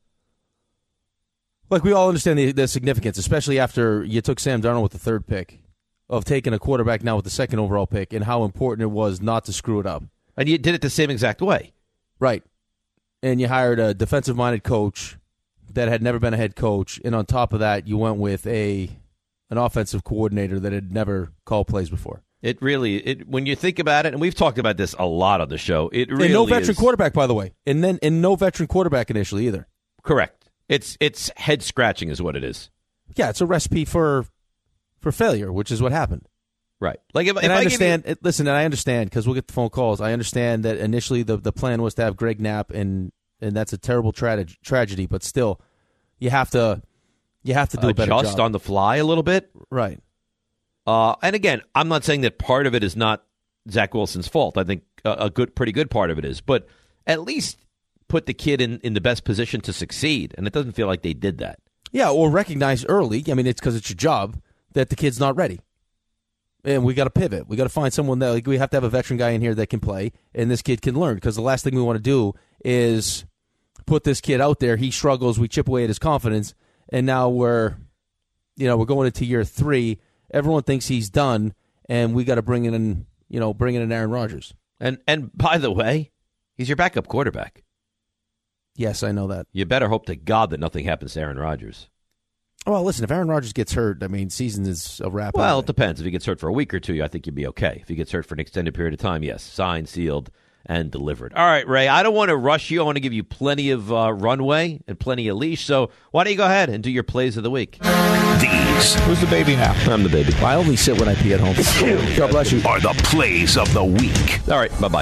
We all understand the significance, especially after you took Sam Darnold with the 3rd pick, of taking a quarterback now with the 2nd overall pick, and how important it was not to screw it up. And you did it the same exact way. Right. And you hired a defensive-minded coach that had never been a head coach, and on top of that, you went with an offensive coordinator that had never called plays before. It really, when you think about it, and we've talked about this a lot on the show, it really and no veteran is. Quarterback, by the way, and no veteran quarterback initially either. Correct. It's head scratching is what it is. Yeah, it's a recipe for failure, which is what happened. Right. I understand. Listen, and I understand because we'll get the phone calls. I understand that initially the plan was to have Greg Knapp, and that's a terrible tragedy. But still, you have to do a better job. Adjust on the fly a little bit. Right. And again, I'm not saying that part of it is not Zach Wilson's fault. I think pretty good part of it is, but at least put the kid in the best position to succeed. And it doesn't feel like they did that. Yeah, or recognize early. It's because it's your job that the kid's not ready. And we got to pivot. We got to find someone that we have to have a veteran guy in here that can play, and this kid can learn. Because the last thing we want to do is put this kid out there. He struggles. We chip away at his confidence, and now we're going into year 3. Everyone thinks he's done, and we got to bring in Aaron Rodgers. And by the way, he's your backup quarterback. Yes, I know that. You better hope to God that nothing happens to Aaron Rodgers. Well, listen, if Aaron Rodgers gets hurt, I mean, season is a wrap. Well, it depends. If he gets hurt for a week or two, I think you'd be okay. If he gets hurt for an extended period of time, yes, signed, sealed, and delivered. All right, Ray, I don't want to rush you. I want to give you plenty of runway and plenty of leash. So why don't you go ahead and do your plays of the week? These Who's the baby now? I'm the baby. I only sit when I pee at home. God bless you. are the plays of the week. All right, bye-bye.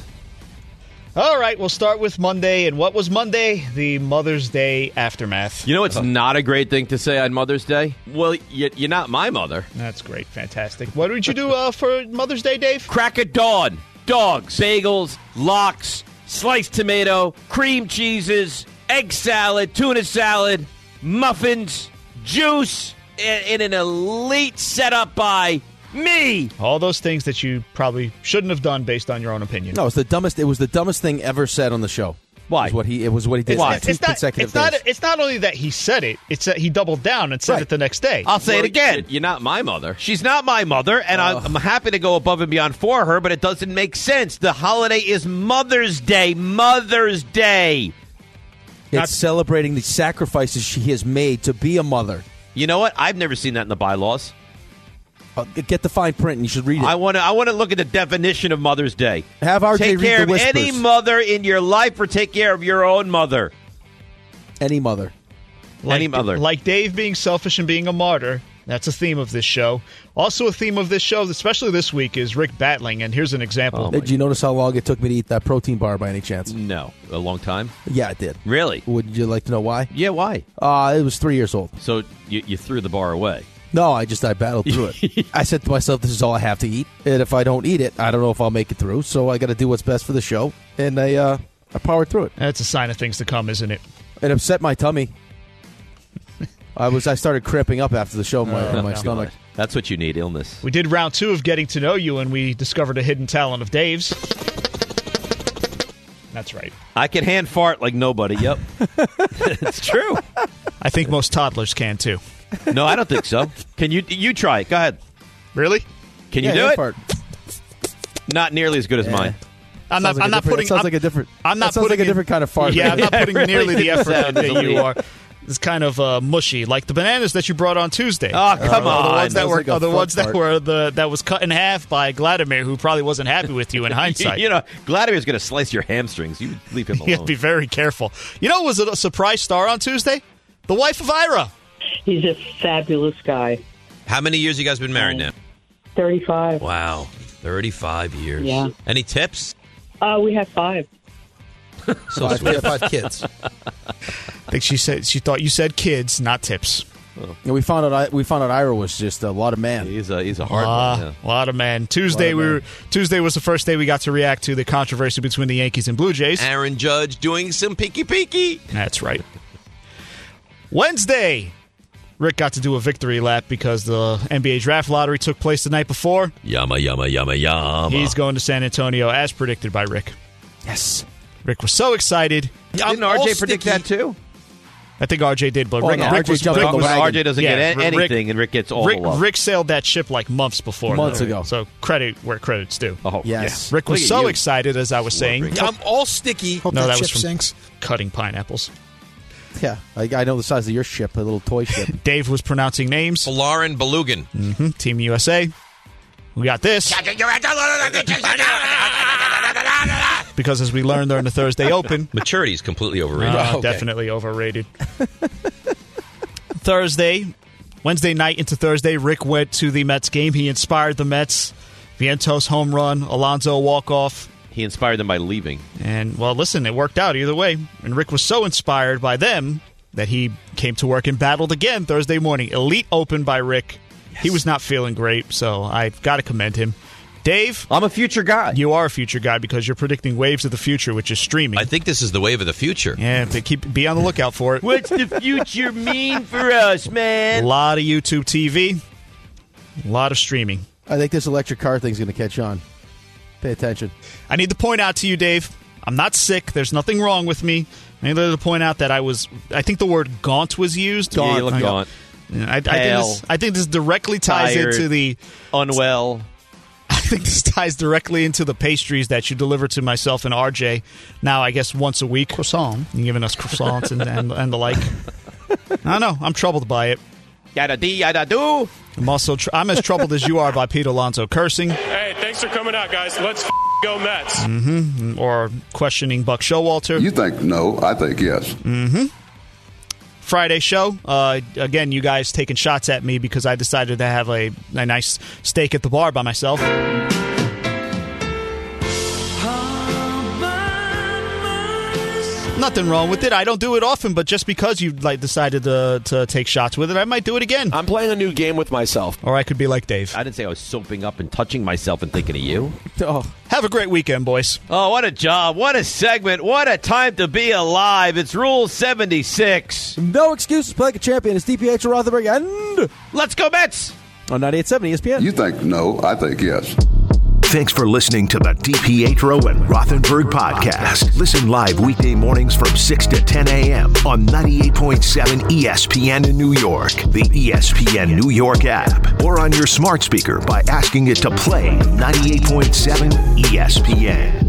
All right, we'll start with Monday. And what was Monday? The Mother's Day aftermath. You know it's not a great thing to say on Mother's Day? Well, you're not my mother. That's great. Fantastic. What did you do for Mother's Day, Dave? Crack at dawn. Dogs, bagels, lox, sliced tomato, cream cheeses, egg salad, tuna salad, muffins, juice, in an elite setup by me. All those things that you probably shouldn't have done based on your own opinion. No, it was the dumbest thing ever said on the show. Why? It was what he did. Why? It's not only that he said it, it's that he doubled down and said it the next day. I'll say it again. You're not my mother. She's not my mother, and I'm happy to go above and beyond for her, but it doesn't make sense. The holiday is Mother's Day. Mother's Day. It's celebrating the sacrifices she has made to be a mother. You know what? I've never seen that in the bylaws. Get the fine print, and you should read it. I want to look at the definition of Mother's Day. Have RJ take read care the of whispers. any mother in your life, or take care of your own mother. Any mother. Any mother. Like Dave being selfish and being a martyr. That's a theme of this show. Also a theme of this show, especially this week, is Rick battling, and here's an example. Did you notice how long it took me to eat that protein bar by any chance? No. A long time? Yeah, it did. Really? Would you like to know why? Yeah, why? It was 3 years old. So you threw the bar away? No, I battled through it. I said to myself, this is all I have to eat. And if I don't eat it, I don't know if I'll make it through. So I got to do what's best for the show. And I powered through it. That's a sign of things to come, isn't it? It upset my tummy. I started cramping up after the show in my stomach. That's what you need, illness. We did round 2 of getting to know you, and we discovered a hidden talent of Dave's. That's right. I can hand fart like nobody. Yep. It's true. I think most toddlers can, too. No, I don't think so. Can you try it? Go ahead. Really? Can you do it? Fart. Not nearly as good as mine. I'm not putting. It sounds like a different. I'm not putting like a different kind of fart. Yeah, I'm not putting nearly the effort that you are. It's kind of mushy, like the bananas that you brought on Tuesday. Oh, come on! The ones that was cut in half by Vladimir, who probably wasn't happy with you in hindsight. Vladimir's going to slice your hamstrings. You leave him alone. You have to be very careful. You know, was it a surprise star on Tuesday? The wife of Ira. He's a fabulous guy. How many years you guys been married now? 35. Wow, 35 years. Yeah. Any tips? We have 5. So we have 5 kids. I think she thought you said kids, not tips. And we found out Ira was just a lot of man. He's a hard one. Yeah. A lot of man. Tuesday was the first day we got to react to the controversy between the Yankees and Blue Jays. Aaron Judge doing some peeky. That's right. Wednesday, Rick got to do a victory lap because the NBA draft lottery took place the night before. Yama. He's going to San Antonio as predicted by Rick. Yes. Rick was so excited. Didn't RJ predict that too? I think RJ did, but Rick RJ doesn't get anything, and Rick gets all the love. Rick sailed that ship like months ago. So credit where credit's due. Oh, yes. Yeah. Rick was so excited, as I was saying. I'm all sticky. Hope that ship sinks. Cutting pineapples. Yeah, I know the size of your ship, a little toy ship. Dave was pronouncing names. Lauren Belugan. Mm-hmm. Team USA. We got this. Because as we learned during the Thursday Open, maturity is completely overrated. Definitely overrated. Wednesday night into Thursday, Rick went to the Mets game. He inspired the Mets. Vientos home run, Alonso walk-off. He inspired them by leaving. And, well, listen, it worked out either way. And Rick was so inspired by them that he came to work and battled again Thursday morning. Elite Open by Rick. Yes. He was not feeling great, so I've got to commend him. Dave? I'm a future guy. You are a future guy because you're predicting waves of the future, which is streaming. I think this is the wave of the future. Yeah, be on the lookout for it. What's the future mean for us, man? A lot of YouTube TV. A lot of streaming. I think this electric car thing's going to catch on. Pay attention. I need to point out to you, Dave, I'm not sick. There's nothing wrong with me. I need to point out that I think the word gaunt was used. Yeah, you look gaunt. I think this directly ties into the unwell. think this ties directly into the pastries that you deliver to myself and RJ now, I guess, once a week. Croissant. You're giving us croissants and the like. I don't know. I'm troubled by it. Yada dee, yada do. I'm also I'm as troubled as you are by Pete Alonso cursing. Hey, thanks for coming out, guys. Let's go Mets. Mm-hmm. Or questioning Buck Showalter. You think no, I think yes. Mm-hmm. Friday show. Again, you guys taking shots at me because I decided to have a nice steak at the bar by myself. Nothing wrong with it. I don't do it often, but just because you decided to take shots with it, I might do it again. I'm playing a new game with myself. Or I could be like Dave. I didn't say I was soaping up and touching myself and thinking of you. Oh. Have a great weekend, boys. Oh, what a job. What a segment. What a time to be alive. It's Rule 76. No excuses. Play like a champion. It's DPH Rothenberg and Let's go Mets. On 98.7 ESPN. You think no, I think yes. Thanks for listening to the DiPietro and Rothenberg podcast. Listen live weekday mornings from 6 to 10 a.m. on 98.7 ESPN in New York, the ESPN New York app, or on your smart speaker by asking it to play 98.7 ESPN.